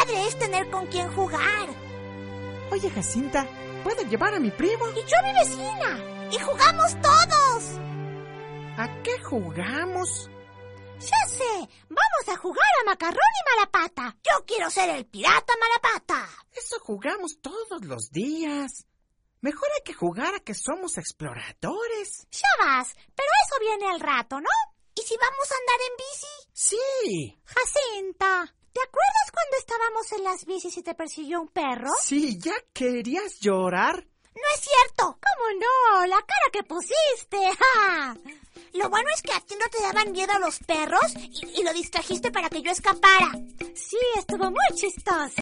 padre es tener con quién jugar. Oye, Jacinta, ¿puedo llevar a mi primo? Y yo a mi vecina. Y jugamos todos. ¿A qué jugamos? Ya sé, vamos a jugar a Macarrón y Malapata. Yo quiero ser el pirata Malapata. Eso jugamos todos los días. Mejor hay que jugar a que somos exploradores. Ya vas, pero eso viene al rato, ¿no? ¿Y si vamos a andar en bici? Sí. Jacinta, ¿te acuerdas cuando estábamos en las bicis y te persiguió un perro? Sí, ¿ya querías llorar? No es cierto. ¿Cómo no? La cara que pusiste. ¡Ja! Lo bueno es que a ti no te daban miedo los perros y lo distrajiste para que yo escapara. Sí, estuvo muy chistoso.